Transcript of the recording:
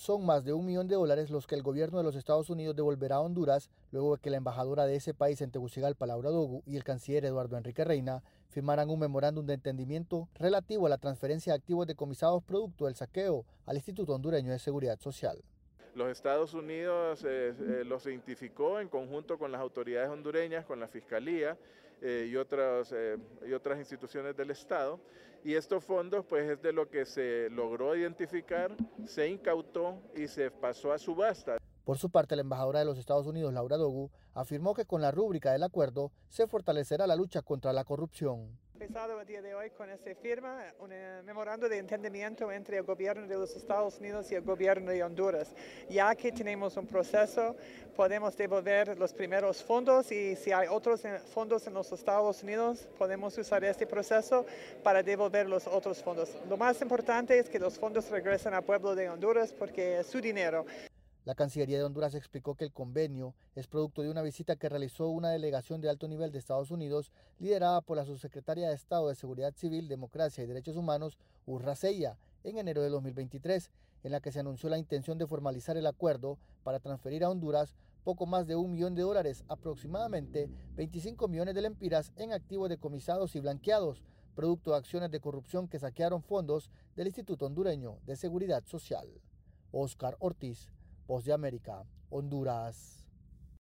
son más de $1 millón los que el gobierno de los Estados Unidos devolverá a Honduras luego de que la embajadora de ese país en Tegucigalpa, Laura Dogu, y el canciller Eduardo Enrique Reina firmaran un memorándum de entendimiento relativo a la transferencia de activos decomisados producto del saqueo al Instituto Hondureño de Seguridad Social. Los Estados Unidos los identificó en conjunto con las autoridades hondureñas, con la Fiscalía y otras instituciones del Estado. Y estos fondos pues es de lo que se logró identificar, se incautó y se pasó a subasta. Por su parte, la embajadora de los Estados Unidos, Laura Dogu, afirmó que con la rúbrica del acuerdo se fortalecerá la lucha contra la corrupción. Empezado el día de hoy con esta firma, un memorando de entendimiento entre el gobierno de los Estados Unidos y el gobierno de Honduras. Ya que tenemos un proceso, podemos devolver los primeros fondos y si hay otros fondos en los Estados Unidos, podemos usar este proceso para devolver los otros fondos. Lo más importante es que los fondos regresen al pueblo de Honduras porque es su dinero. La Cancillería de Honduras explicó que el convenio es producto de una visita que realizó una delegación de alto nivel de Estados Unidos liderada por la subsecretaria de Estado de Seguridad Civil, Democracia y Derechos Humanos, Urra Seya, en enero de 2023, en la que se anunció la intención de formalizar el acuerdo para transferir a Honduras poco más de $1 millón, aproximadamente 25 millones de lempiras en activos decomisados y blanqueados, producto de acciones de corrupción que saquearon fondos del Instituto Hondureño de Seguridad Social. Oscar Ortiz, Voz de América, Honduras.